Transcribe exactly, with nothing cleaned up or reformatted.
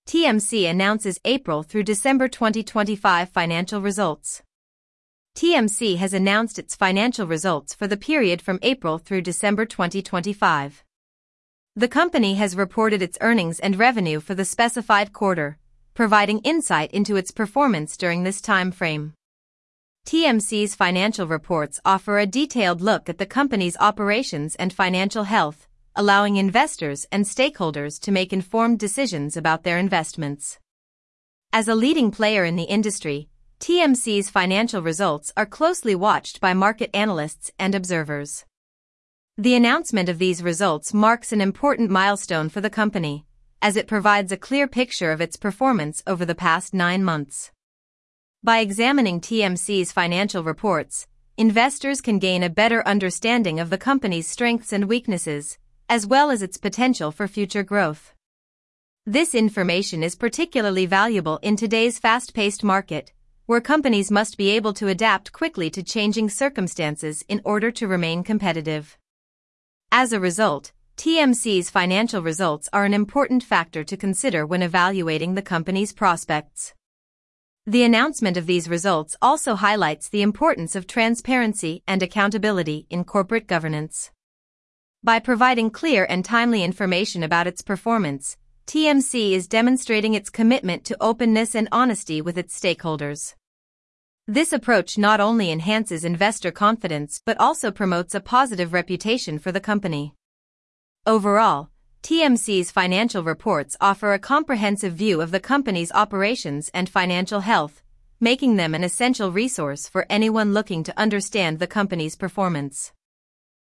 T M C announces April through December twenty twenty-five financial results. T M C has announced its financial results for the period from April through December twenty twenty-five. The company has reported its earnings and revenue for the specified quarter, providing insight into its performance during this time frame. T M C's financial reports offer a detailed look at the company's operations and financial health, allowing investors and stakeholders to make informed decisions about their investments. As a leading player in the industry, T M C's financial results are closely watched by market analysts and observers. The announcement of these results marks an important milestone for the company, as it provides a clear picture of its performance over the past nine months. By examining T M C's financial reports, investors can gain a better understanding of the company's strengths and weaknesses, as well as its potential for future growth. This information is particularly valuable in today's fast-paced market, where companies must be able to adapt quickly to changing circumstances in order to remain competitive. As a result, T M C's financial results are an important factor to consider when evaluating the company's prospects. The announcement of these results also highlights the importance of transparency and accountability in corporate governance. By providing clear and timely information about its performance, T M C is demonstrating its commitment to openness and honesty with its stakeholders. This approach not only enhances investor confidence but also promotes a positive reputation for the company. Overall, T M C's financial reports offer a comprehensive view of the company's operations and financial health, making them an essential resource for anyone looking to understand the company's performance.